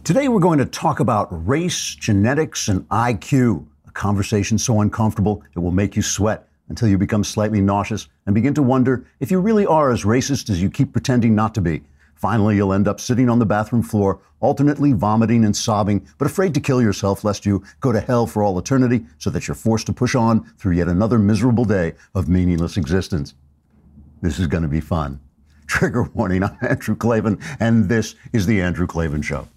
Today we're going to talk about race, genetics, and IQ. A conversation so uncomfortable it will make you sweat until you become slightly nauseous and begin to wonder if you really are as racist as you keep pretending not to be. Finally, you'll end up sitting on the bathroom floor, alternately vomiting and sobbing, but afraid to kill yourself lest you go to hell for all eternity, so that you're forced to push on through yet another miserable day of meaningless existence. This is going to be fun. Trigger warning, I'm Andrew Klavan, and this is The Andrew Klavan Show.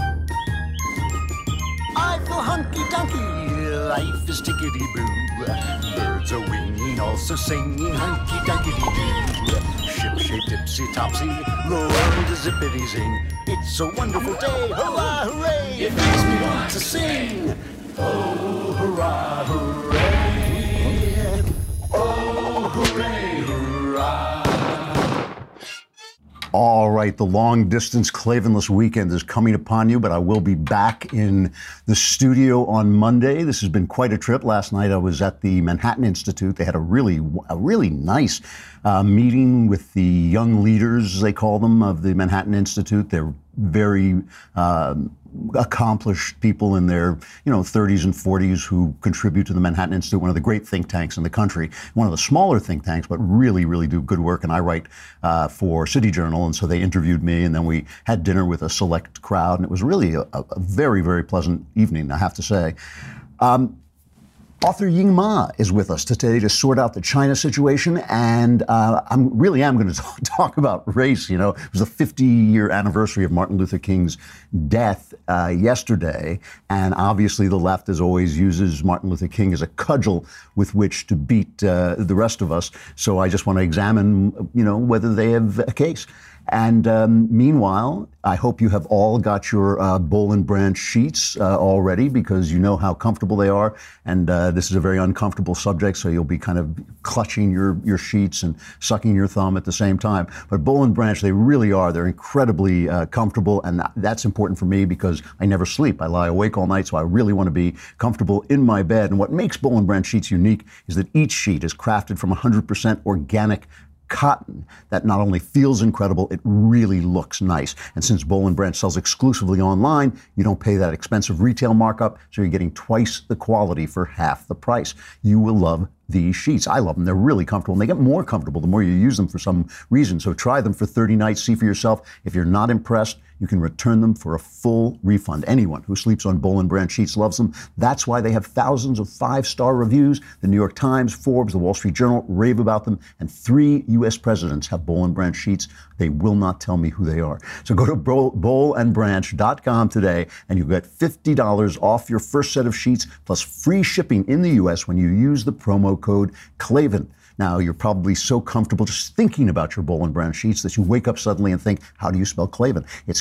I feel hunky-dunky, life is tickety-boo. Birds are winging, also singing hunky-dunky-doo. Ship-shaped, tipsy-topsy, the world is zippity-zing. It's a wonderful day, hurrah, hooray! It makes me want to sing. Oh, hurrah, hooray! Oh, hooray, hurrah! All right, the long-distance Klavanless weekend is coming upon you, but I will be back in the studio on Monday. This has been quite a trip. Last night I was at the Manhattan Institute. They had a really nice meeting with the young leaders, as they call them, of the Manhattan Institute. They're very accomplished people in their 30s and 40s who contribute to the Manhattan Institute, one of the great think tanks in the country, one of the smaller think tanks, but really do good work. And I write for City Journal, and so they interviewed me, and then we had dinner with a select crowd, and it was really a very pleasant evening, I have to say. Author Ying Ma is with us today to sort out the China situation, and I really am going to talk about race. It was the 50-year anniversary of Martin Luther King's death yesterday, and obviously the left, as always, uses Martin Luther King as a cudgel with which to beat the rest of us. So I just want to examine, whether they have a case. And meanwhile, I hope you have all got your Boll and Branch sheets already, because you know how comfortable they are. And this is a very uncomfortable subject, so you'll be kind of clutching your sheets and sucking your thumb at the same time. But Boll and Branch, they really are. They're incredibly comfortable, and that's important for me because I never sleep. I lie awake all night, so I really want to be comfortable in my bed. And what makes Boll and Branch sheets unique is that each sheet is crafted from 100% organic cotton that not only feels incredible, it really looks nice. And since Boll and Branch sells exclusively online, you don't pay that expensive retail markup, so you're getting twice the quality for half the price. You will love these sheets. I love them. They're really comfortable, and they get more comfortable the more you use them for some reason. So try them for 30 nights, see for yourself. If you're not impressed, you can return them for a full refund. Anyone who sleeps on Boll and Branch sheets loves them. That's why they have thousands of 5-star reviews. The New York Times, Forbes, the Wall Street Journal rave about them, and 3 U.S. presidents have Boll and Branch sheets. They will not tell me who they are. So go to bollandbranch.com today, and you'll get $50 off your first set of sheets, plus free shipping in the U.S. when you use the promo code Klavan. Now, you're probably so comfortable just thinking about your Boll and Branch sheets that you wake up suddenly and think, how do you spell Klavan? It's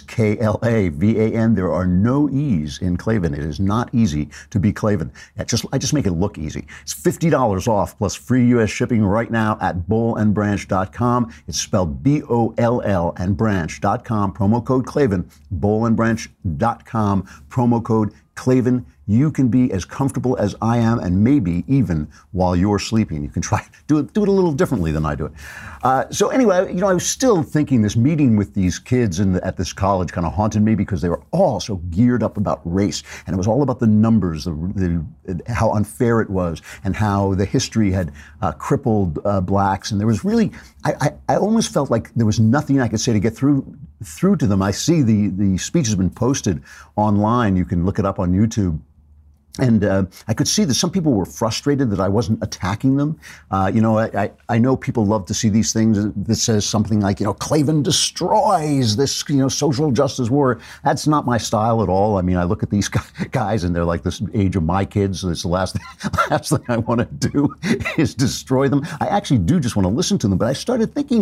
Klavan. There are no E's in Klavan. It is not easy to be Klavan. I just make it look easy. It's $50 off plus free U.S. shipping right now at bollandbranch.com. It's spelled B-O-L-L and branch.com, promo code Klavan, bollandbranch.com, promo code Klavan. You can be as comfortable as I am, and maybe even while you're sleeping. You can try do it a little differently than I do it. So anyway, I was still thinking this meeting with these kids at this college kind of haunted me, because they were all so geared up about race, and it was all about the numbers, how unfair it was, and how the history had crippled blacks. And there was really, I almost felt like there was nothing I could say to get through to them. I see the speech has been posted online. You can look it up on YouTube. And I could see that some people were frustrated that I wasn't attacking them. I know people love to see these things that says something like, Klavan destroys this, social justice war. That's not my style at all. I mean, I look at these guys and they're like this age of my kids. So it's the last thing I want to do is destroy them. I actually do just want to listen to them. But I started thinking,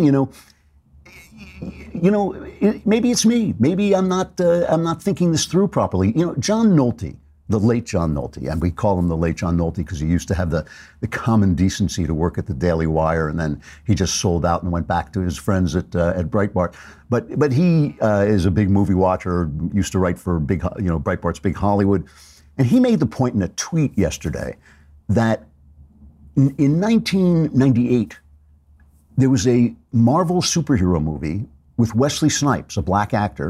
maybe it's me. Maybe I'm not thinking this through properly. John Nolte. The late John Nolte, and we call him the late John Nolte because he used to have the common decency to work at the Daily Wire, and then he just sold out and went back to his friends at Breitbart. But he is a big movie watcher, used to write for Breitbart's Big Hollywood, and he made the point in a tweet yesterday that in 1998 there was a Marvel superhero movie with Wesley Snipes, a black actor,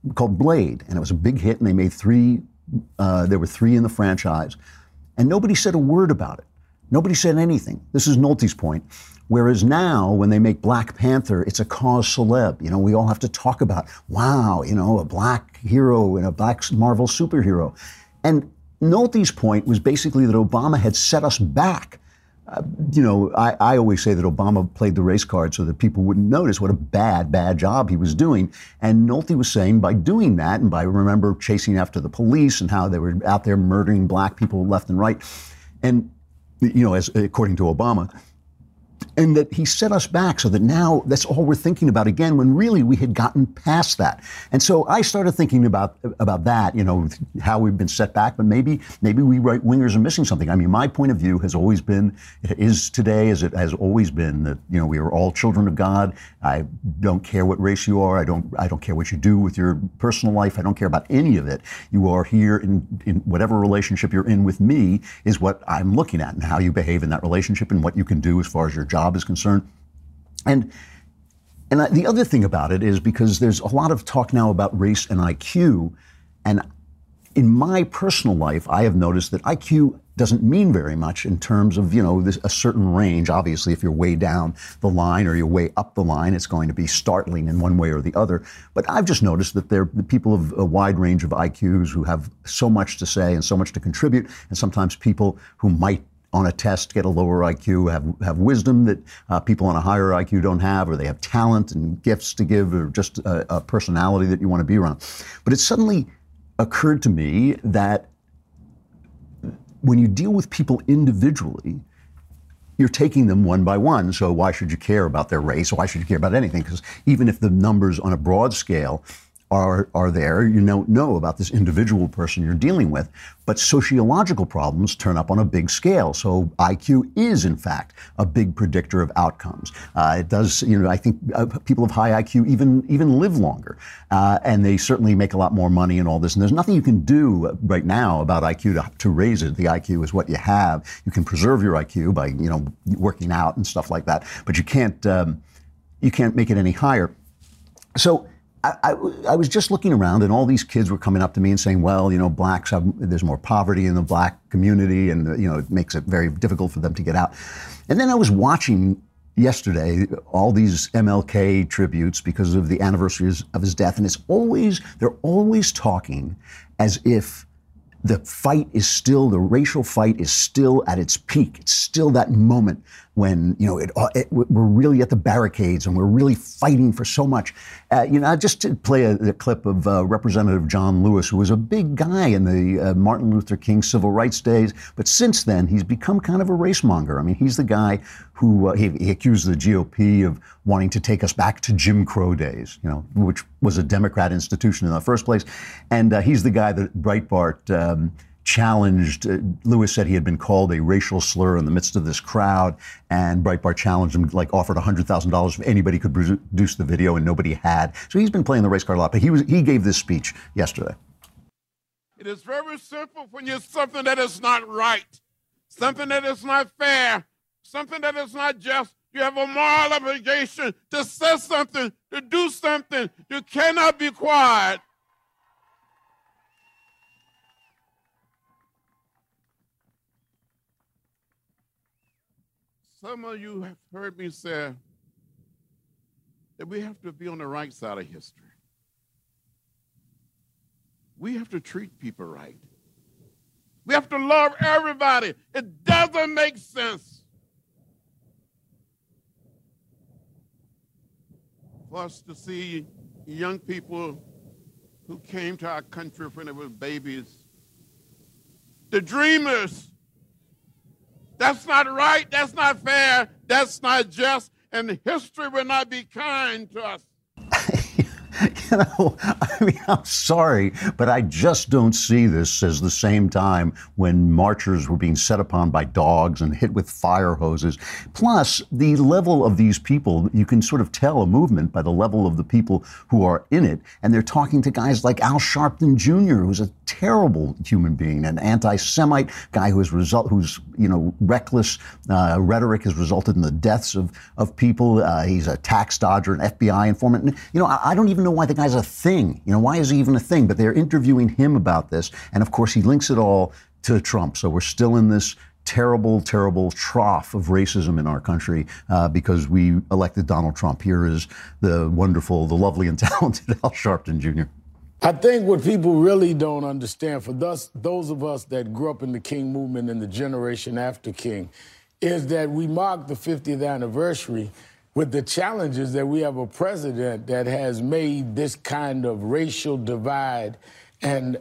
called Blade, and it was a big hit, and they made three. There were three in the franchise, and nobody said a word about it. Nobody said anything. This is Nolte's point. Whereas now, when they make Black Panther, it's a cause celeb. You know, we all have to talk about, wow, you know, a black hero and a black Marvel superhero. And Nolte's point was basically that Obama had set us back. You know, I always say that Obama played the race card so that people wouldn't notice what a bad job he was doing. And Nolte was saying by doing that, and by, remember, chasing after the police and how they were out there murdering black people left and right, and, you know, as according to Obama, and that he set us back so that now that's all we're thinking about again, when really we had gotten past that. And so I started thinking about that, you know, how we've been set back, but maybe we right wingers are missing something. I mean, my point of view has always been, it is today as it has always been, that, you know, we are all children of God. I don't care what race you are. I don't care what you do with your personal life. I don't care about any of it. You are here in whatever relationship you're in with me is what I'm looking at, and how you behave in that relationship and what you can do as far as your job is concerned. And the other thing about it is, because there's a lot of talk now about race and IQ, and in my personal life, I have noticed that IQ doesn't mean very much in terms of, you know, a certain range. Obviously, if you're way down the line or you're way up the line, it's going to be startling in one way or the other. But I've just noticed that there are people of a wide range of IQs who have so much to say and so much to contribute, and sometimes people who might on a test get a lower IQ, have wisdom that people on a higher IQ don't have, or they have talent and gifts to give, or just a personality that you want to be around. But it suddenly occurred to me that when you deal with people individually, you're taking them one by one. So why should you care about their race? Why should you care about anything? Because even if the numbers on a broad scale are there, you don't know about this individual person you're dealing with. But sociological problems turn up on a big scale. So IQ is, in fact, a big predictor of outcomes. It does, you know, I think people of high IQ even live longer. And they certainly make a lot more money and all this. And there's nothing you can do right now about IQ to raise it. The IQ is what you have. You can preserve your IQ by, you know, working out and stuff like that. But you can't make it any higher. So I was just looking around, and all these kids were coming up to me and saying, well, you know, there's more poverty in the black community, and, you know, it makes it very difficult for them to get out. And then I was watching yesterday all these MLK tributes because of the anniversaries of his death, and they're always talking as if the racial fight is still at its peak. It's still that moment when, you know, we're really at the barricades and we're really fighting for so much. You know, just to play a clip of Representative John Lewis, who was a big guy in the Martin Luther King civil rights days, but since then he's become kind of a race monger. I mean, he's the guy who he accused the GOP of wanting to take us back to Jim Crow days, you know, which was a Democrat institution in the first place. And he's the guy that Breitbart challenged. Lewis said he had been called a racial slur in the midst of this crowd, and Breitbart challenged him, like offered $100,000 if anybody could produce the video, and nobody had. So he's been playing the race card a lot, but he gave this speech yesterday. It is very simple when you're something that is not right, something that is not fair, something that is not just. You have a moral obligation to say something, to do something. You cannot be quiet. Some of you have heard me say that we have to be on the right side of history. We have to treat people right. We have to love everybody. It doesn't make sense for us to see young people who came to our country when they were babies, the dreamers. That's not right, that's not fair, that's not just, and history will not be kind to us. You know, I mean, I'm sorry, but I just don't see this as the same time when marchers were being set upon by dogs and hit with fire hoses. Plus, the level of these people, you can sort of tell a movement by the level of the people who are in it. And they're talking to guys like Al Sharpton Jr., who's a terrible human being, an anti-Semite guy whose reckless rhetoric has resulted in the deaths of people. He's a tax dodger, an FBI informant. I don't even know why the guy's a thing. Why is he even a thing? But they're interviewing him about this, and of course he links it all to Trump. So we're still in this terrible, terrible trough of racism in our country because we elected Donald Trump. Here is the wonderful, the lovely, and talented Al Sharpton Jr. I think what people really don't understand, for those of us that grew up in the King movement and the generation after King, is that we mark the 50th anniversary with the challenges that we have a president that has made this kind of racial divide and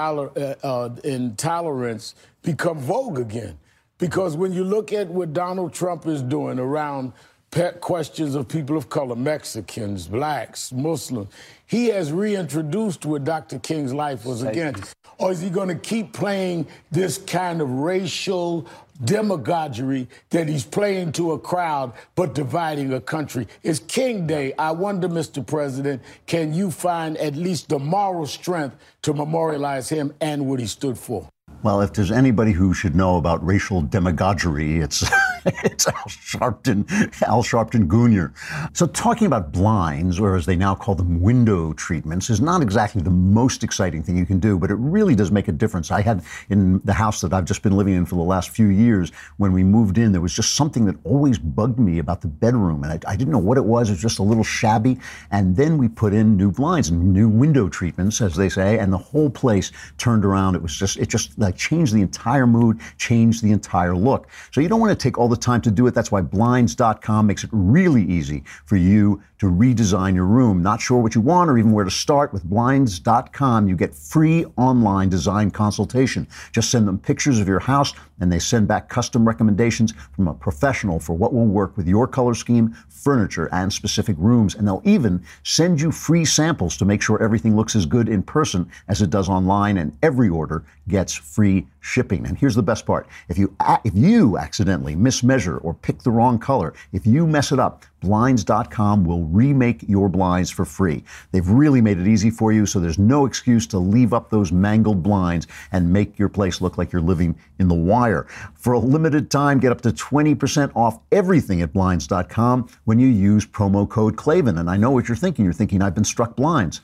intolerance become vogue again. Because when you look at what Donald Trump is doing around pet questions of people of color, Mexicans, blacks, Muslims, he has reintroduced what Dr. King's life was against. Or is he going to keep playing this kind of racial demagoguery that he's playing to a crowd but dividing a country? It's King Day. I wonder, Mr. President, can you find at least the moral strength to memorialize him and what he stood for? Well, if there's anybody who should know about racial demagoguery, it's Al Sharpton Jr. So talking about blinds, or as they now call them, window treatments, is not exactly the most exciting thing you can do, but it really does make a difference. I had in the house that I've just been living in for the last few years, when we moved in, there was just something that always bugged me about the bedroom, and I didn't know what it was. It was just a little shabby. And then we put in new blinds and new window treatments, as they say, and the whole place turned around. It just like changed the entire mood, changed the entire look. So you don't want to take all the time to do it. That's why Blinds.com makes it really easy for you to redesign your room. Not sure what you want or even where to start? With Blinds.com, you get free online design consultation. Just send them pictures of your house, and they send back custom recommendations from a professional for what will work with your color scheme, furniture, and specific rooms. And they'll even send you free samples to make sure everything looks as good in person as it does online, and every order gets free shipping. And here's the best part. If you accidentally mismeasure or pick the wrong color, if you mess it up, Blinds.com will remake your blinds for free. They've really made it easy for you, so there's no excuse to leave up those mangled blinds and make your place look like you're living in the wire. For a limited time, get up to 20% off everything at Blinds.com when you use promo code Klavan. And I know what you're thinking. You're thinking, I've been struck blinds.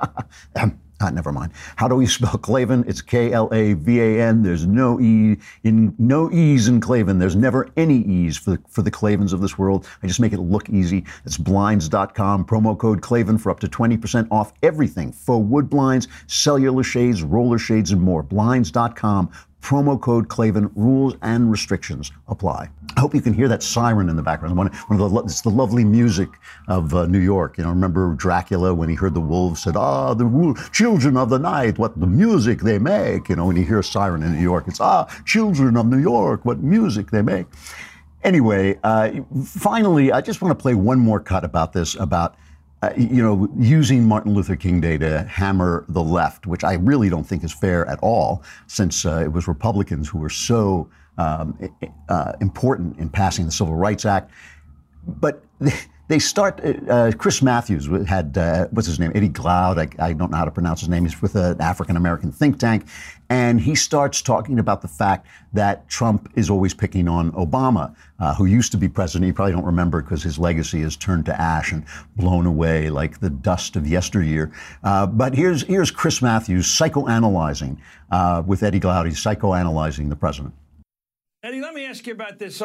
Never mind. How do we spell Klavan? It's Klavan. There's no E's in Klavan. There's never any E's for the Klavans of this world. I just make it look easy. It's Blinds.com, promo code Klavan for up to 20% off everything. Faux wood blinds, cellular shades, roller shades, and more. Blinds.com, promo code Klavan. Rules and restrictions apply. I hope you can hear that siren in the background. It's the lovely music of New York. Remember Dracula when he heard the wolves said, the children of the night, what the music they make. When you hear a siren in New York, it's, children of New York, what music they make. Anyway, finally, I just want to play one more cut about this, about using Martin Luther King Day to hammer the left, which I really don't think is fair at all, since it was Republicans who were so important in passing the Civil Rights Act. But they start, Chris Matthews had, what's his name, Eddie Glaude, I don't know how to pronounce his name, he's with an African-American think tank, and he starts talking about the fact that Trump is always picking on Obama, who used to be president. You probably don't remember because his legacy is turned to ash and blown away like the dust of yesteryear. But here's Chris Matthews psychoanalyzing, with Eddie Glaude, he's psychoanalyzing the president. Eddie, let me ask you about this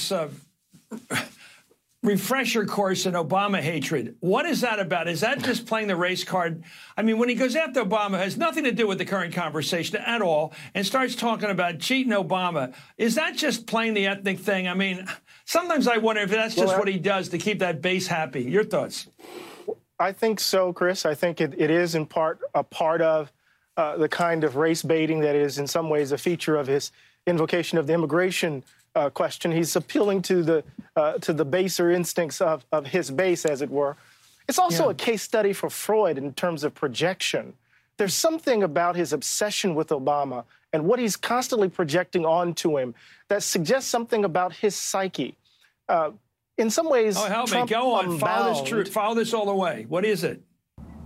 refresher course in Obama hatred. What is that about? Is that just playing the race card? I mean, when he goes after Obama, it has nothing to do with the current conversation at all, and starts talking about cheating Obama. Is that just playing the ethnic thing? I mean, sometimes I wonder if that's just what he does to keep that base happy. Your thoughts? I think so, Chris. I think it is in part a part of the kind of race baiting that is in some ways a feature of his invocation of the immigration question. He's appealing to the baser instincts of his base, as it were. It's also a case study for Freud in terms of projection. There's something about his obsession with Obama and what he's constantly projecting onto him that suggests something about his psyche. In some ways, help Trump me. Go on. Unbound, Follow this all the way. What is it?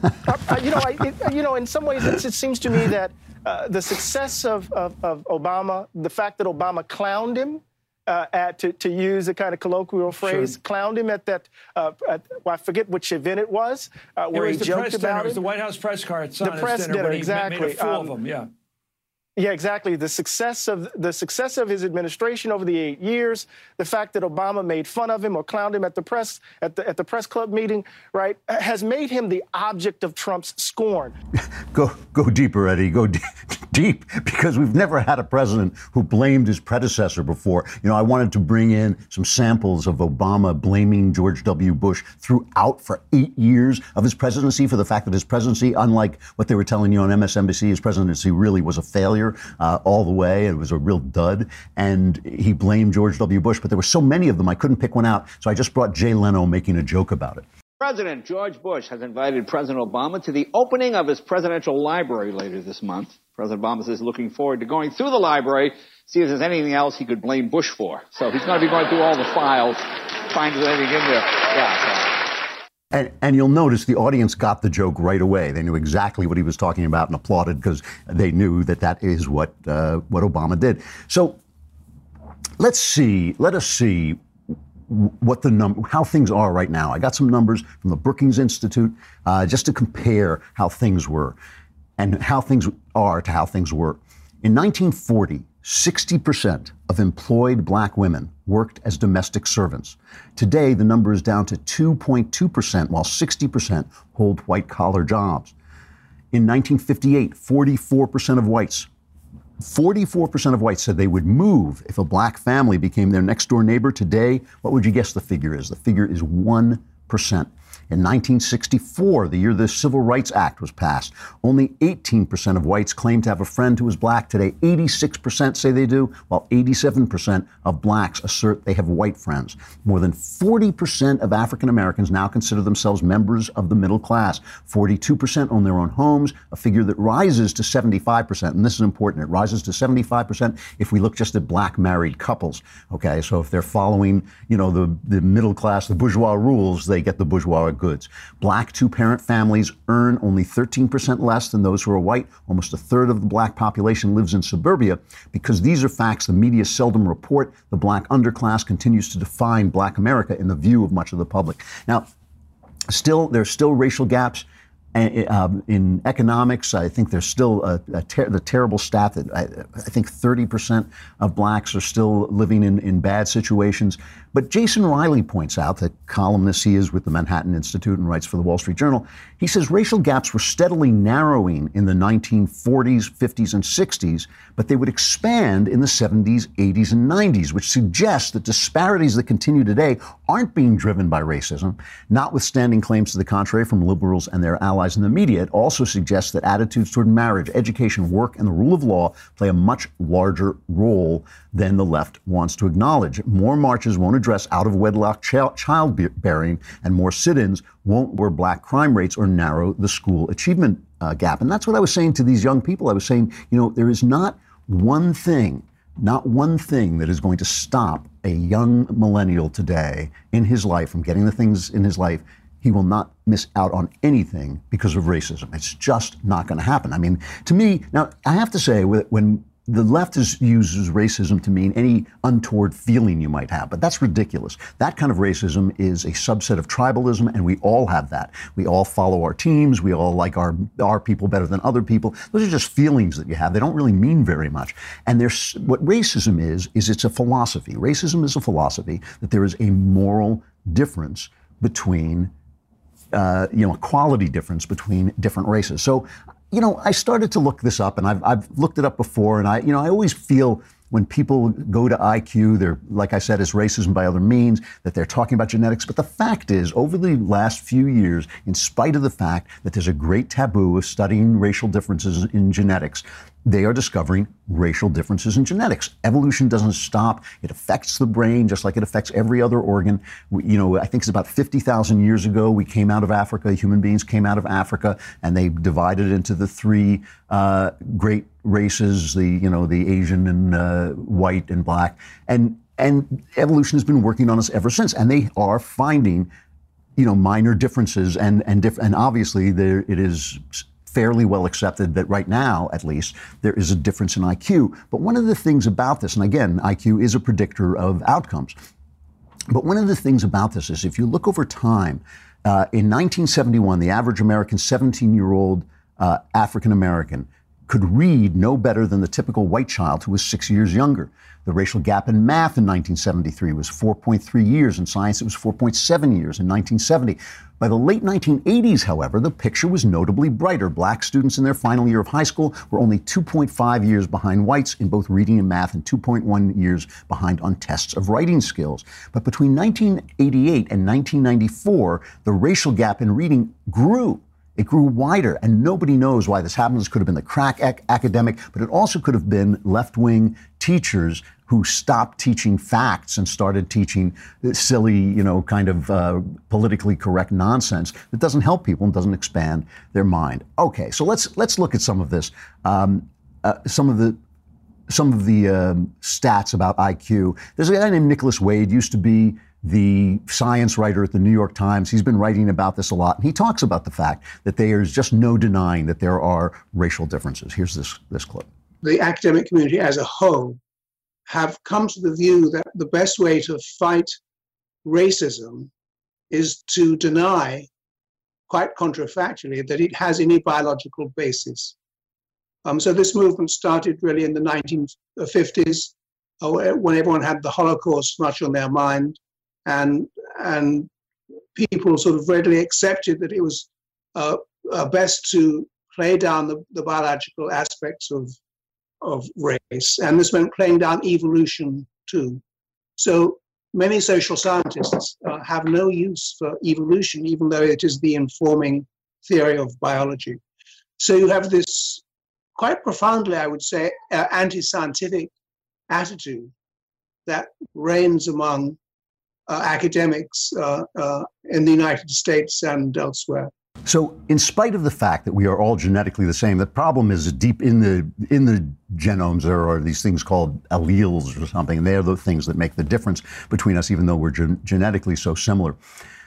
In some ways, it seems to me that the success of Obama, the fact that Obama clowned him, to use a kind of colloquial phrase, clowned him at that, I forget which event it was, where he joked about it. It was the White House press card. The press dinner, exactly. Made a fool of him, yeah. Yeah, exactly. The success of his administration over the 8 years, the fact that Obama made fun of him or clowned him at the press club meeting, right, has made him the object of Trump's scorn. Go deeper, Eddie. Go deep, because we've never had a president who blamed his predecessor before. I wanted to bring in some samples of Obama blaming George W. Bush throughout for 8 years of his presidency for the fact that his presidency, unlike what they were telling you on MSNBC, his presidency really was a failure. All the way. It was a real dud. And he blamed George W. Bush, but there were so many of them, I couldn't pick one out. So I just brought Jay Leno making a joke about it. President George Bush has invited President Obama to the opening of his presidential library later this month. President Obama says looking forward to going through the library, see if there's anything else he could blame Bush for. So he's going to be going through all the files, find if there's anything in there. Yeah. And you'll notice the audience got the joke right away. They knew exactly what he was talking about and applauded because they knew that is what Obama did. So let us see what how things are right now. I got some numbers from the Brookings Institute just to compare how things were and how things are to how things were. In 1940, 60% of employed black women worked as domestic servants. Today, the number is down to 2.2%, while 60% hold white-collar jobs. In 1958, 44% of whites said they would move if a black family became their next-door neighbor. Today, what would you guess the figure is? The figure is 1%. In 1964, the year the Civil Rights Act was passed, only 18% of whites claimed to have a friend who was black. Today, 86% say they do, while 87% of blacks assert they have white friends. More than 40% of African Americans now consider themselves members of the middle class. 42% own their own homes, a figure that rises to 75%. And this is important. It rises to 75% if we look just at black married couples. Okay, so if they're following, the middle class, the bourgeois rules, they get the bourgeois goods. Black two-parent families earn only 13% less than those who are white. Almost a third of the black population lives in suburbia. Because these are facts the media seldom report, the black underclass continues to define black America in the view of much of the public. Now, there's still racial gaps. In economics, I think there's still the terrible stat that I think 30% of blacks are still living in bad situations. But Jason Riley points out, the columnist he is with the Manhattan Institute and writes for the Wall Street Journal, he says racial gaps were steadily narrowing in the 1940s, 50s, and 60s, but they would expand in the 70s, 80s, and 90s, which suggests that disparities that continue today aren't being driven by racism. Notwithstanding claims to the contrary from liberals and their allies in the media, it also suggests that attitudes toward marriage, education, work, and the rule of law play a much larger role than the left wants to acknowledge. More marches won't address out-of-wedlock childbearing, and more sit-ins won't lower black crime rates or narrow the school achievement gap. And that's what I was saying to these young people. I was saying, there is not one thing that is going to stop a young millennial today in his life from getting the things in his life. He will not miss out on anything because of racism. It's just not going to happen. I mean, to me, now, I have to say, when the left uses racism to mean any untoward feeling you might have, but that's ridiculous. That kind of racism is a subset of tribalism, and we all have that. We all follow our teams. We all like our people better than other people. Those are just feelings that you have. They don't really mean very much. And what racism is it's a philosophy. Racism is a philosophy that there is a moral difference between a quality difference between different races. So, I started to look this up, and I've looked it up before, and I always feel when people go to IQ, they're, like I said, it's racism by other means, that they're talking about genetics. But the fact is, over the last few years, in spite of the fact that there's a great taboo of studying racial differences in genetics, they are discovering racial differences in genetics. Evolution doesn't stop. It affects the brain just like it affects every other organ. I think it's about 50,000 years ago we came out of Africa. Human beings came out of Africa, and they divided into the three great races: the Asian and white and black. And evolution has been working on us ever since. And they are finding minor differences, and obviously it is fairly well accepted that right now, at least, there is a difference in IQ. But one of the things about this, and again, IQ is a predictor of outcomes, but one of the things about this is if you look over time, in 1971, the average American 17-year-old African American could read no better than the typical white child who was 6 years younger. The racial gap in math in 1973 was 4.3 years. In science, it was 4.7 years in 1970. By the late 1980s, however, the picture was notably brighter. Black students in their final year of high school were only 2.5 years behind whites in both reading and math and 2.1 years behind on tests of writing skills. But between 1988 and 1994, the racial gap in reading grew. It grew wider, and nobody knows why this happened. This could have been the crack academic, but it also could have been left-wing teachers who stopped teaching facts and started teaching silly, kind of politically correct nonsense that doesn't help people and doesn't expand their mind. Okay, so let's look at some of this. Some of the stats about IQ. There's a guy named Nicholas Wade, used to be the science writer at the New York Times. He's been writing about this a lot, and he talks about the fact that there's just no denying that there are racial differences. Here's this clip. The academic community as a whole have come to the view that the best way to fight racism is to deny, quite contrafactually, that it has any biological basis. So this movement started really in the 1950s, when everyone had the Holocaust much on their mind, and people sort of readily accepted that it was best to play down the biological aspects of race, and this meant playing down evolution too. So many social scientists have no use for evolution, even though it is the informing theory of biology. So you have this quite profoundly, I would say, anti-scientific attitude that reigns among academics in the United States and elsewhere. So, in spite of the fact that we are all genetically the same, the problem is deep in the genomes. There are these things called alleles or something, and they are the things that make the difference between us, even though we're genetically so similar.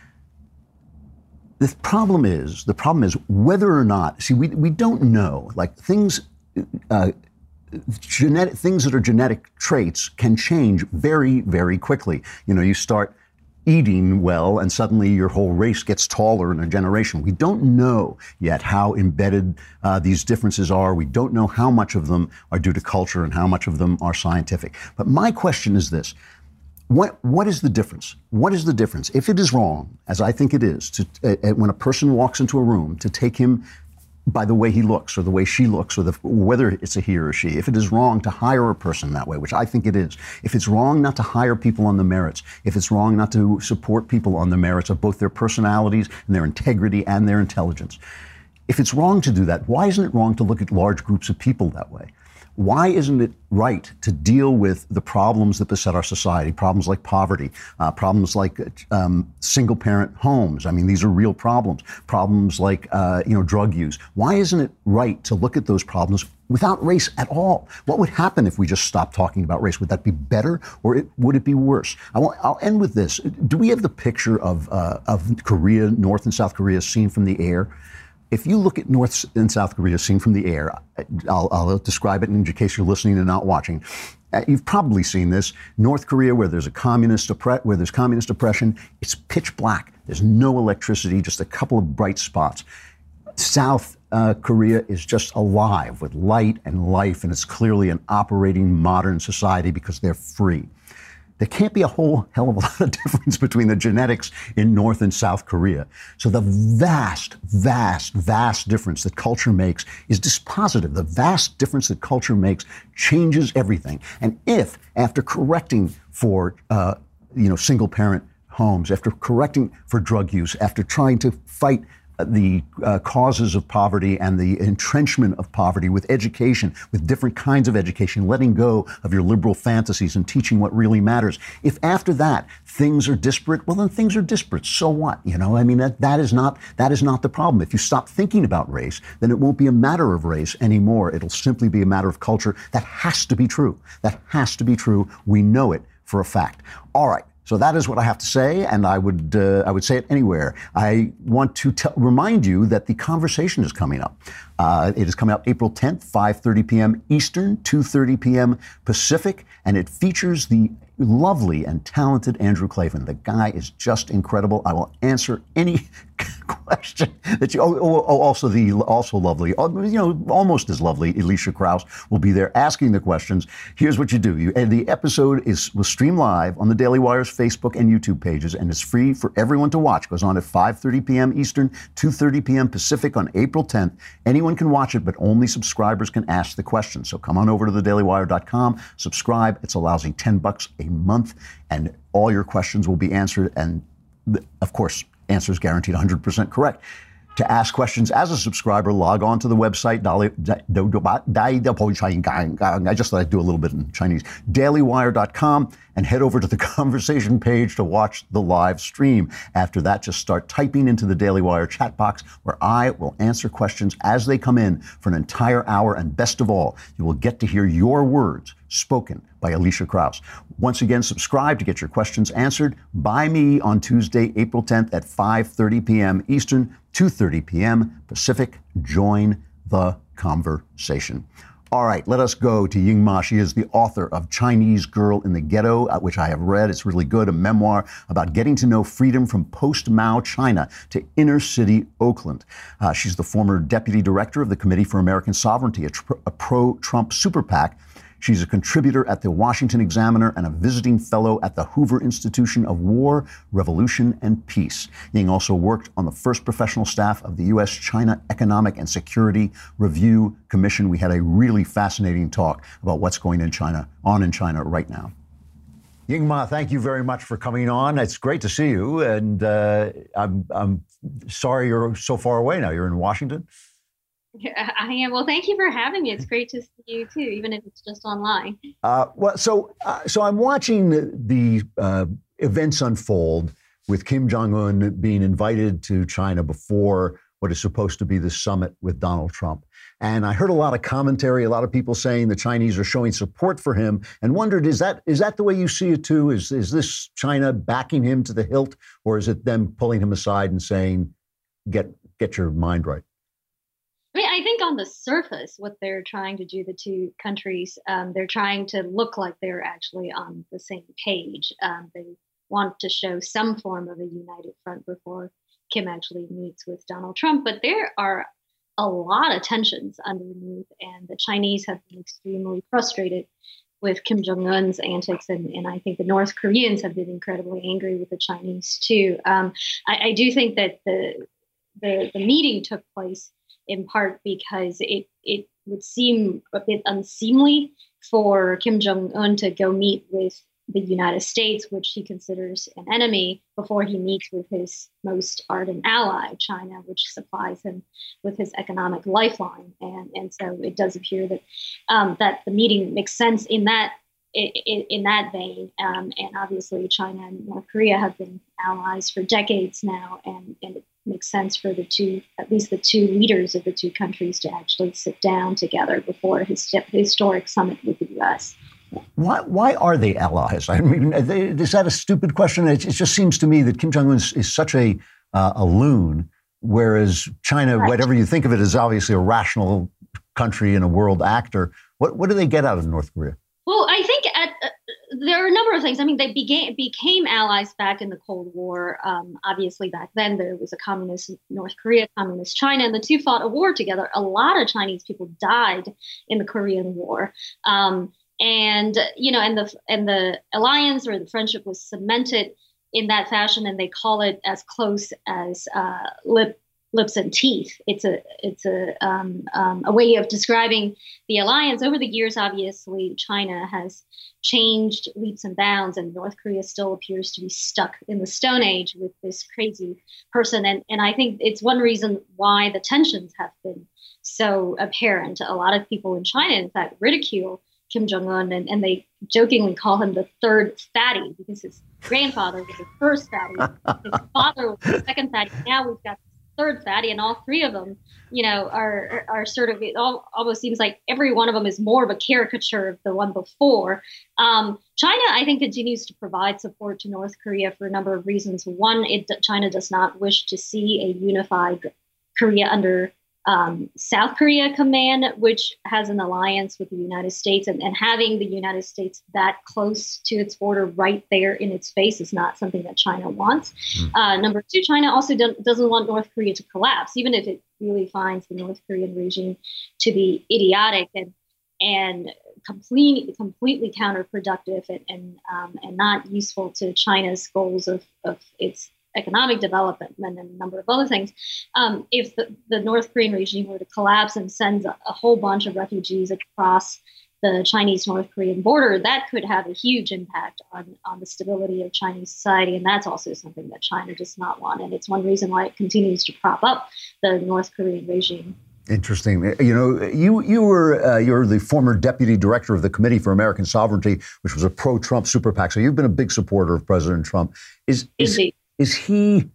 The problem is whether or not. See, we don't know. Like things that are genetic traits can change very, very quickly. You start eating well, and suddenly your whole race gets taller in a generation. We don't know yet how embedded these differences are. We don't know how much of them are due to culture and how much of them are scientific. But my question is this. What is the difference? What is the difference? If it is wrong, as I think it is, when a person walks into a room, to take him by the way he looks or the way she looks or whether it's a he or a she, if it is wrong to hire a person that way, which I think it is, if it's wrong not to hire people on the merits, if it's wrong not to support people on the merits of both their personalities and their integrity and their intelligence, if it's wrong to do that, why isn't it wrong to look at large groups of people that way? Why isn't it right to deal with the problems that beset our society, problems like poverty, problems like single-parent homes? I mean, these are real problems. Problems like, drug use. Why isn't it right to look at those problems without race at all? What would happen if we just stopped talking about race? Would that be better, or would it be worse? I'll end with this. Do we have the picture of Korea, North and South Korea, seen from the air? If you look at North and South Korea seen from the air, I'll describe it in case you're listening and not watching. You've probably seen this. North Korea, where there's communist oppression, it's pitch black. There's no electricity, just a couple of bright spots. South Korea is just alive with light and life, and it's clearly an operating modern society because they're free. There can't be a whole hell of a lot of difference between the genetics in North and South Korea. So the vast, vast, vast difference that culture makes is dispositive. The vast difference that culture makes changes everything. And if, after correcting for, single-parent homes, after correcting for drug use, after trying to fight the causes of poverty and the entrenchment of poverty with education, with different kinds of education, letting go of your liberal fantasies and teaching what really matters. If after that things are disparate, well, then things are disparate. So what? I mean, that is not the problem. If you stop thinking about race, then it won't be a matter of race anymore. It'll simply be a matter of culture. That has to be true. That has to be true. We know it for a fact. All right. So that is what I have to say, and I would say it anywhere. I want to remind you that the conversation is coming up. It is coming up April 10th, 5:30 p.m. Eastern, 2:30 p.m. Pacific, and it features the lovely and talented Andrew Klavan. The guy is just incredible. I will answer any question that you. Also lovely, almost as lovely. Alicia Krause will be there asking the questions. Here's what you do: and the episode will stream live on the Daily Wire's Facebook and YouTube pages, and it's free for everyone to watch. It goes on at 5:30 p.m. Eastern, 2:30 p.m. Pacific on April 10th. Anyone can watch it, but only subscribers can ask the questions. So come on over to thedailywire.com, subscribe. It's a lousy $10 a month, and all your questions will be answered. And of course, answers guaranteed 100% correct. To ask questions as a subscriber, log on to the website, I just thought I'd do a little bit in Chinese, dailywire.com, and head over to the conversation page to watch the live stream. After that, just start typing into the Daily Wire chat box, where I will answer questions as they come in for an entire hour. And best of all, you will get to hear your words spoken by Alicia Krause. Once again, subscribe to get your questions answered by me on Tuesday, April 10th at 5:30 p.m. Eastern, 2:30 p.m. Pacific. Join the conversation. All right, let us go to Ying Ma. She is the author of Chinese Girl in the Ghetto, which I have read. It's really good, a memoir about getting to know freedom from post-Mao China to inner city Oakland. She's the former deputy director of the Committee for American Sovereignty, a pro-Trump super PAC. She's a contributor at the Washington Examiner and a visiting fellow at the Hoover Institution of War, Revolution, and Peace. Ying also worked on the first professional staff of the U.S.-China Economic and Security Review Commission. We had a really fascinating talk about what's going on in China right now. Ying Ma, thank you very much for coming on. It's great to see you, and I'm sorry you're so far away now. You're in Washington? Yeah, I am. Well, thank you for having me. It's great to see you too, even if it's just online. So I'm watching the events unfold with Kim Jong-un being invited to China before what is supposed to be the summit with Donald Trump. And I heard a lot of commentary, a lot of people saying the Chinese are showing support for him, and wondered, is that the way you see it too? Is this China backing him to the hilt, or is it them pulling him aside and saying, get your mind right? I mean, I think on the surface, what they're trying to do, the two countries, they're trying to look like they're actually on the same page. They want to show some form of a united front before Kim actually meets with Donald Trump. But there are a lot of tensions underneath, and the Chinese have been extremely frustrated with Kim Jong-un's antics, and I think the North Koreans have been incredibly angry with the Chinese too. I do think that the meeting took place in part because it would seem a bit unseemly for Kim Jong-un to go meet with the United States, which he considers an enemy, before he meets with his most ardent ally, China, which supplies him with his economic lifeline. And so it does appear that that the meeting makes sense in that vein. And obviously China and North Korea have been allies for decades now, and it makes sense for at least the two leaders of the two countries to actually sit down together before his historic summit with the U.S. Why are they allies? I mean, is that a stupid question? It just seems to me that Kim Jong-un is such a loon, whereas China, right, whatever you think of it, is obviously a rational country and a world actor. What do they get out of North Korea? Well, I think there are a number of things. I mean, they became allies back in the Cold War. Obviously, back then there was a communist North Korea, communist China, and the two fought a war together. A lot of Chinese people died in the Korean War, and the alliance or the friendship was cemented in that fashion, and they call it as close as lips and teeth. It's a way of describing the alliance. Over the years, obviously, China has changed leaps and bounds, and North Korea still appears to be stuck in the Stone Age with this crazy person. And I think it's one reason why the tensions have been so apparent. A lot of people in China, in fact, ridicule Kim Jong-un, and they jokingly call him the third fatty because his grandfather was the first fatty, his father was the second fatty. Now we've got third fatty, and all three of them, are sort of, it almost seems like every one of them is more of a caricature of the one before. China, I think, continues to provide support to North Korea for a number of reasons. One, China does not wish to see a unified Korea under South Korea command, which has an alliance with the United States, and having the United States that close to its border right there in its face is not something that China wants. Number two, China also doesn't want North Korea to collapse, even if it really finds the North Korean regime to be idiotic and completely counterproductive and not useful to China's goals of its economic development and a number of other things. If the North Korean regime were to collapse and sends a whole bunch of refugees across the Chinese-North Korean border, that could have a huge impact on the stability of Chinese society. And that's also something that China does not want. And it's one reason why it continues to prop up the North Korean regime. Interesting. You're the former deputy director of the Committee for American Sovereignty, which was a pro-Trump super PAC. So you've been a big supporter of President Trump. Is he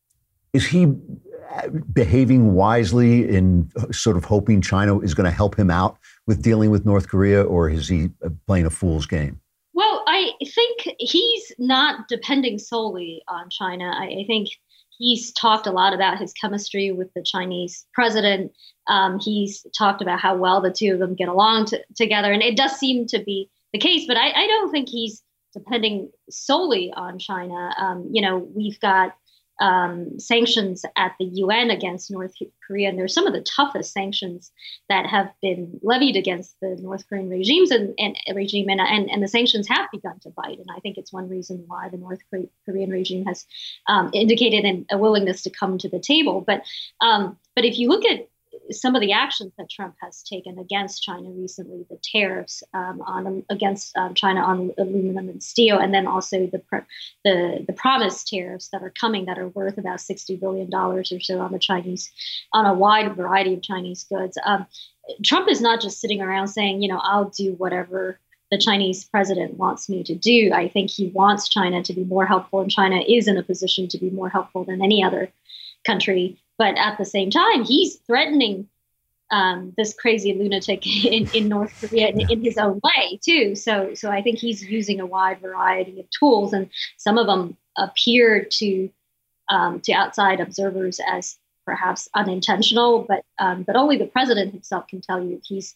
behaving wisely in sort of hoping China is going to help him out with dealing with North Korea, or is he playing a fool's game? Well, I think he's not depending solely on China. I think he's talked a lot about his chemistry with the Chinese president. He's talked about how well the two of them get along together. And it does seem to be the case, but I don't think he's depending solely on China. We've got sanctions at the UN against North Korea, and they're some of the toughest sanctions that have been levied against the North Korean regime, and the sanctions have begun to bite. And I think it's one reason why the North Korean regime has indicated a willingness to come to the table. But if you look at some of the actions that Trump has taken against China recently, the tariffs against China on aluminum and steel, and then also the promised tariffs that are coming that are worth about $60 billion or so on a wide variety of Chinese goods. Trump is not just sitting around saying, I'll do whatever the Chinese president wants me to do. I think he wants China to be more helpful, and China is in a position to be more helpful than any other country. But at the same time, he's threatening this crazy lunatic in North Korea in his own way, too. So I think he's using a wide variety of tools, and some of them appear to outside observers as perhaps unintentional. But only the president himself can tell you if he's,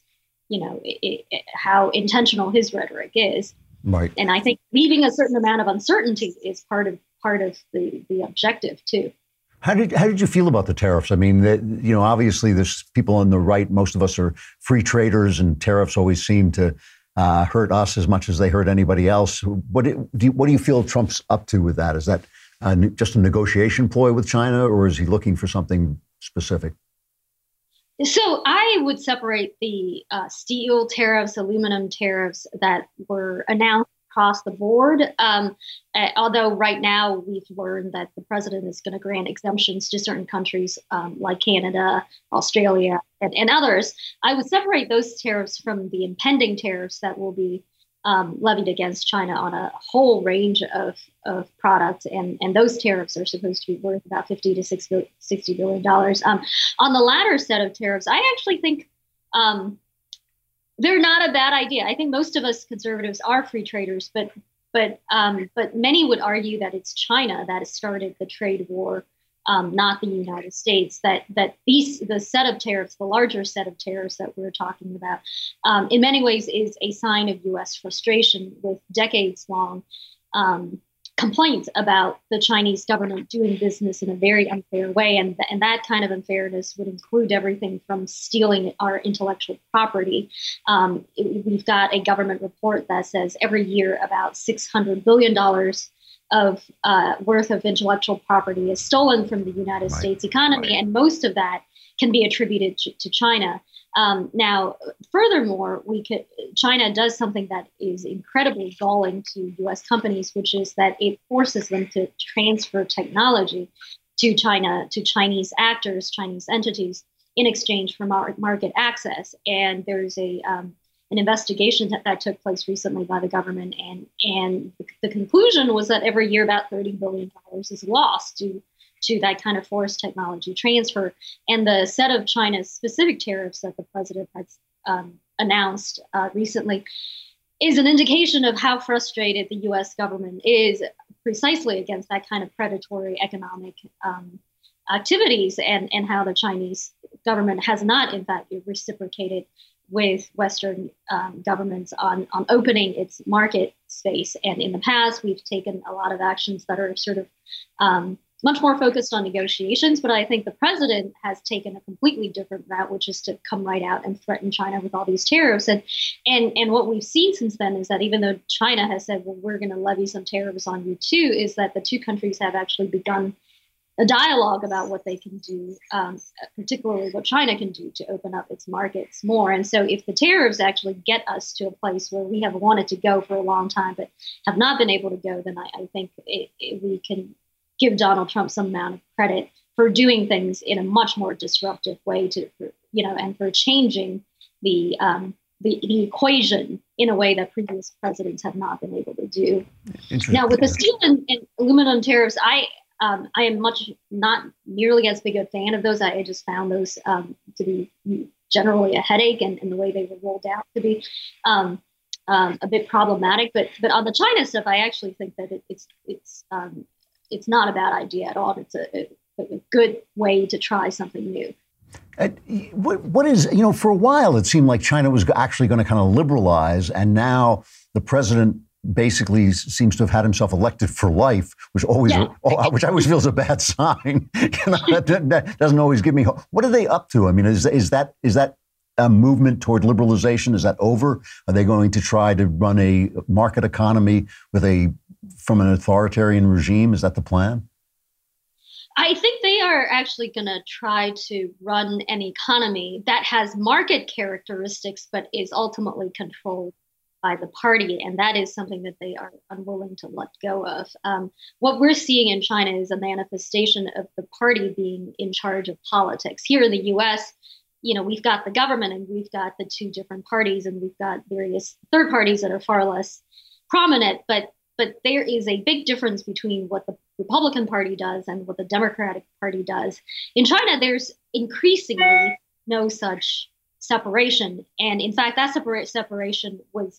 how intentional his rhetoric is. Right. And I think leaving a certain amount of uncertainty is part of the objective, too. How did you feel about the tariffs? I mean, obviously there's people on the right. Most of us are free traders, and tariffs always seem to hurt us as much as they hurt anybody else. What do you feel Trump's up to with that? Is that just a negotiation ploy with China, or is he looking for something specific? So I would separate the steel tariffs, aluminum tariffs that were announced across the board. Although right now we've learned that the president is going to grant exemptions to certain countries like Canada, Australia, and others. I would separate those tariffs from the impending tariffs that will be levied against China on a whole range of products. And those tariffs are supposed to be worth about $50 to $60 billion. On the latter set of tariffs, I actually think they're not a bad idea. I think most of us conservatives are free traders, but many would argue that it's China that has started the trade war, not the United States. That the set of tariffs, the larger set of tariffs that we're talking about, in many ways is a sign of U.S. frustration with decades-long complaints about the Chinese government doing business in a very unfair way. And that kind of unfairness would include everything from stealing our intellectual property. We've got a government report that says every year about $600 billion of worth of intellectual property is stolen from the United States economy. And most of that can be attributed to China. Now, furthermore, China does something that is incredibly galling to U.S. companies, which is that it forces them to transfer technology to China, to Chinese actors, Chinese entities, in exchange for market access. And there's an investigation that took place recently by the government, and the conclusion was that every year about $30 billion is lost to to that kind of forced technology transfer. And the set of China's specific tariffs that the president has announced recently is an indication of how frustrated the U.S. government is precisely against that kind of predatory economic activities, and how the Chinese government has not, in fact, reciprocated with Western governments on opening its market space. And in the past, we've taken a lot of actions that are sort of much more focused on negotiations. But I think the president has taken a completely different route, which is to come right out and threaten China with all these tariffs. And what we've seen since then is that even though China has said, well, we're going to levy some tariffs on you too, is that the two countries have actually begun a dialogue about what they can do, particularly what China can do to open up its markets more. And so if the tariffs actually get us to a place where we have wanted to go for a long time but have not been able to go, then I think we can give Donald Trump some amount of credit for doing things in a much more disruptive way and for changing the equation in a way that previous presidents have not been able to do. Now, with the steel and aluminum tariffs, I am not nearly as big a fan of those. I just found those to be generally a headache, and the way they were rolled out to be a bit problematic. But on the China stuff, I actually think that it's not a bad idea at all. It's a good way to try something new. What is, for a while, it seemed like China was actually going to kind of liberalize, and now the president basically seems to have had himself elected for life, which I always feel is a bad sign. That doesn't always give me hope. What are they up to? I mean, is that a movement toward liberalization? Is that over? Are they going to try to run a market economy from an authoritarian regime? Is that the plan? I think they are actually going to try to run an economy that has market characteristics, but is ultimately controlled by the party. And that is something that they are unwilling to let go of. What we're seeing in China is a manifestation of the party being in charge of politics. Here in the US, we've got the government and we've got the two different parties, and we've got various third parties that are far less prominent. But there is a big difference between what the Republican Party does and what the Democratic Party does. In China, there's increasingly no such separation. And in fact, that separation was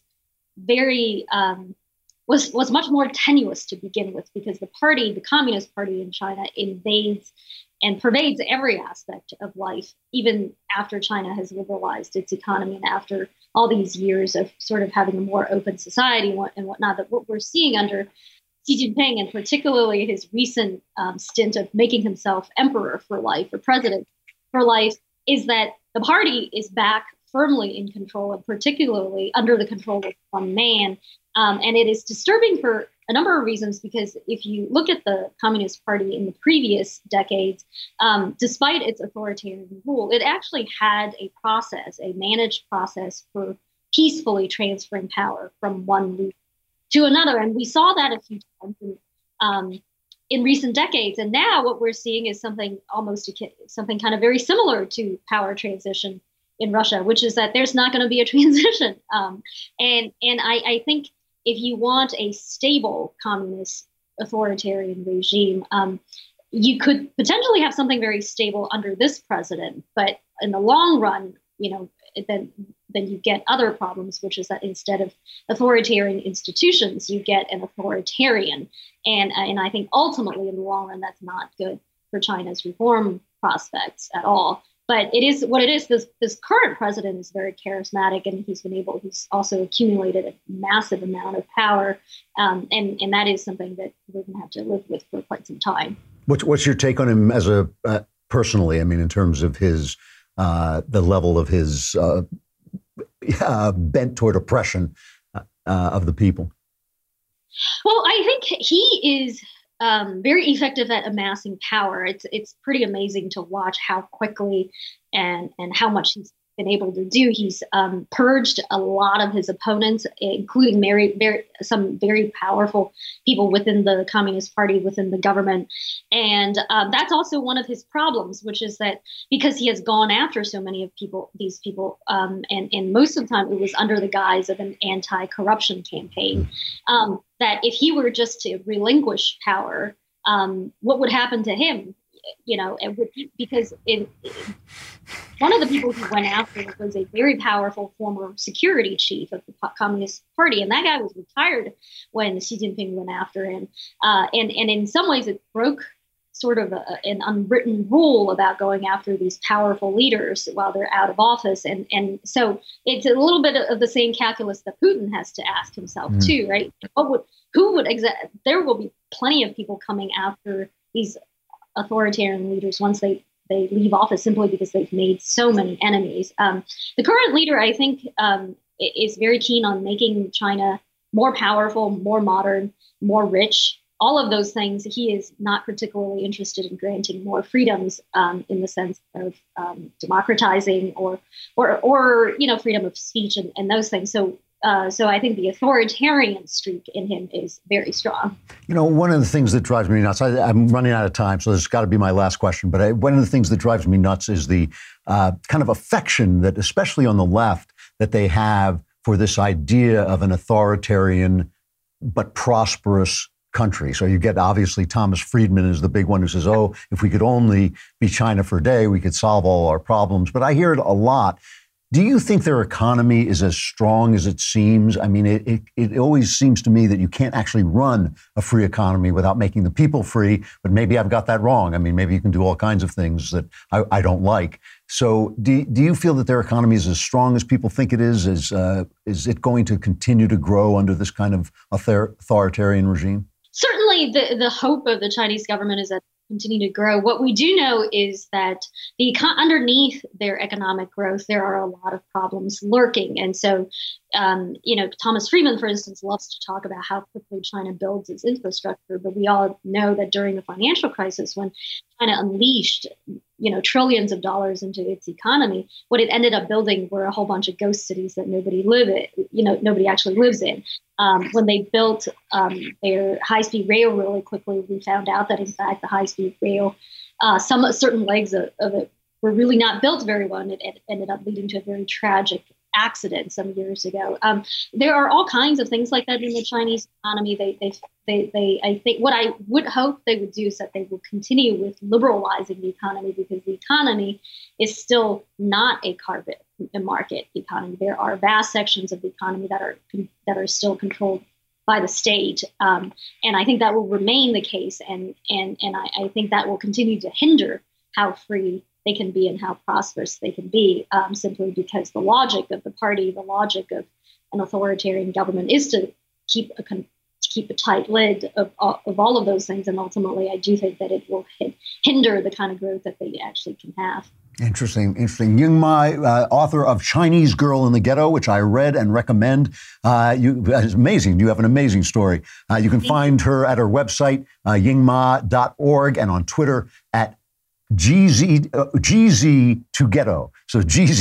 was much more tenuous to begin with, because the Communist Party in China, invades and pervades every aspect of life, even after China has liberalized its economy and after all these years of sort of having a more open society and whatnot. That what we're seeing under Xi Jinping, and particularly his recent stint of making himself emperor for life or president for life, is that the party is back firmly in control, and particularly under the control of one man. And it is disturbing for a number of reasons, because if you look at the Communist Party in the previous decades, despite its authoritarian rule, it actually had a managed process for peacefully transferring power from one leader to another. And we saw that a few times in recent decades. And now what we're seeing is something kind of very similar to power transition in Russia, which is that there's not going to be a transition. And I think if you want a stable communist authoritarian regime, you could potentially have something very stable under this president. But in the long run, then you get other problems, which is that instead of authoritarian institutions, you get an authoritarian. And I think ultimately in the long run, that's not good for China's reform prospects at all. But it is what it is. This current president is very charismatic, and he's also accumulated a massive amount of power. And that is something that we're going to have to live with for quite some time. What's your take on him as personally? I mean, in terms of his, the level of his bent toward oppression of the people? Well, I think he is very effective at amassing power. It's pretty amazing to watch how quickly and how much he's been able to do. He's purged a lot of his opponents, including some very powerful people within the Communist Party, within the government. And that's also one of his problems, which is that because he has gone after so many of these people, and most of the time it was under the guise of an anti-corruption campaign, that if he were just to relinquish power, what would happen to him? Because one of the people who went after was a very powerful former security chief of the Communist Party, and that guy was retired when Xi Jinping went after him. And in some ways, it broke sort of an unwritten rule about going after these powerful leaders while they're out of office. And so it's a little bit of the same calculus that Putin has to ask himself too, right? There will be plenty of people coming after these authoritarian leaders once they leave office, simply because they've made so many enemies. The current leader, I think, is very keen on making China more powerful, more modern, more rich. All of those things. He is not particularly interested in granting more freedoms in the sense of democratizing or freedom of speech and those things. So I think the authoritarian streak in him is very strong. One of the things that drives me nuts, I'm running out of time, so this has got to be my last question, but one of the things that drives me nuts is the kind of affection that, especially on the left, that they have for this idea of an authoritarian but prosperous country. So you get, obviously, Thomas Friedman is the big one who says, oh, if we could only be China for a day, we could solve all our problems. But I hear it a lot. Do you think their economy is as strong as it seems? I mean, it always seems to me that you can't actually run a free economy without making the people free, but maybe I've got that wrong. I mean, maybe you can do all kinds of things that I don't like. So do you feel that their economy is as strong as people think it is? Is it going to continue to grow under this kind of authoritarian regime? Certainly the hope of the Chinese government is that continue to grow. What we do know is that underneath their economic growth, there are a lot of problems lurking. And so, Thomas Friedman, for instance, loves to talk about how quickly China builds its infrastructure. But we all know that during the financial crisis, when China unleashed, trillions of dollars into its economy, what it ended up building were a whole bunch of ghost cities that nobody actually lives in. When they built their high-speed rail really quickly, we found out that, in fact, the high-speed rail, certain legs of it were really not built very well, and it ended up leading to a very tragic accident some years ago. There are all kinds of things like that in the Chinese economy. I think what I would hope they would do is that they will continue with liberalizing the economy, because the economy is still not a market economy. There are vast sections of the economy that are still controlled by the state, and I think that will remain the case, and I think that will continue to hinder how free they can be and how prosperous they can be, simply because the logic of the party, the logic of an authoritarian government, is to keep a tight lid of all of those things, and ultimately, I do think that it will hinder the kind of growth that they actually can have. Interesting. Ying Ma, author of Chinese Girl in the Ghetto, which I read and recommend. It's amazing. You have an amazing story. You can find her at her website, yingma.org, and on Twitter at GZ to Ghetto. So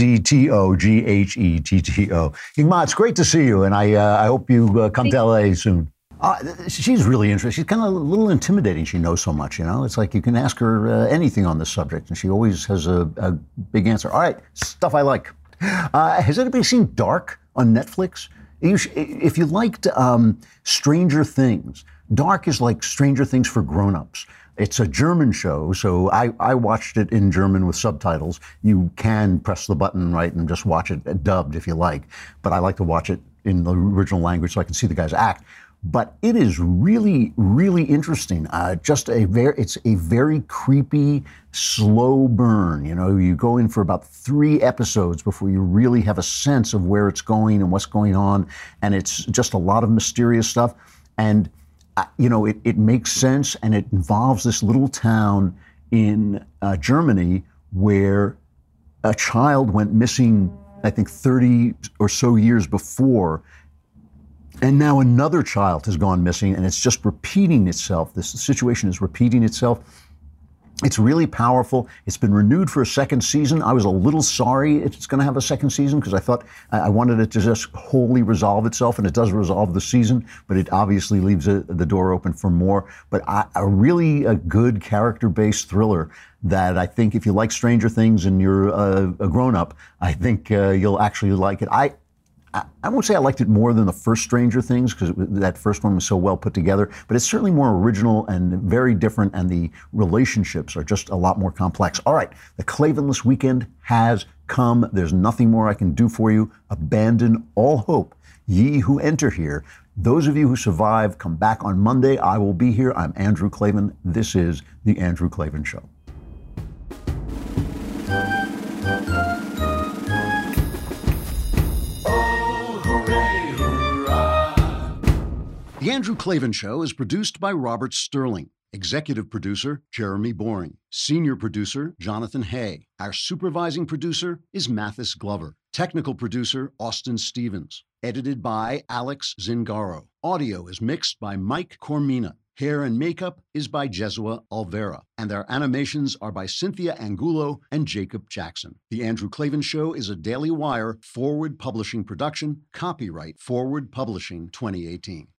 GZTOGHETTO. Ying Ma, it's great to see you, and I hope you come to LA soon. She's really interesting. She's kind of a little intimidating. She knows so much, It's like you can ask her anything on this subject, and she always has a big answer. All right, stuff I like. Has anybody seen Dark on Netflix? If you liked Stranger Things, Dark is like Stranger Things for grown-ups. It's a German show, so I watched it in German with subtitles. You can press the button, right, and just watch it dubbed if you like. But I like to watch it in the original language so I can see the guys act. But it is really, really interesting. It's a very creepy, slow burn. You go in for about 3 episodes before you really have a sense of where it's going and what's going on. And it's just a lot of mysterious stuff. And, it makes sense. And it involves this little town in Germany where a child went missing, I think, 30 or so years before. And now another child has gone missing, and it's just repeating itself. This situation is repeating itself. It's really powerful. It's been renewed for a second season. I was a little sorry it's going to have a second season, because I thought I wanted it to just wholly resolve itself, and it does resolve the season, but it obviously leaves the door open for more. But a good character-based thriller that I think if you like Stranger Things and you're a grown-up, I think you'll actually like it. I won't say I liked it more than the first Stranger Things, because that first one was so well put together, but it's certainly more original and very different, and the relationships are just a lot more complex. All right, the Klavanless weekend has come. There's nothing more I can do for you. Abandon all hope, ye who enter here. Those of you who survive, come back on Monday. I will be here. I'm Andrew Klavan. This is The Andrew Klavan Show. The Andrew Klavan Show is produced by Robert Sterling. Executive producer, Jeremy Boring. Senior producer, Jonathan Hay. Our supervising producer is Mathis Glover. Technical producer, Austin Stevens. Edited by Alex Zingaro. Audio is mixed by Mike Cormina. Hair and makeup is by Jesua Alvera. And our animations are by Cynthia Angulo and Jacob Jackson. The Andrew Klavan Show is a Daily Wire Forward Publishing production. Copyright Forward Publishing 2018.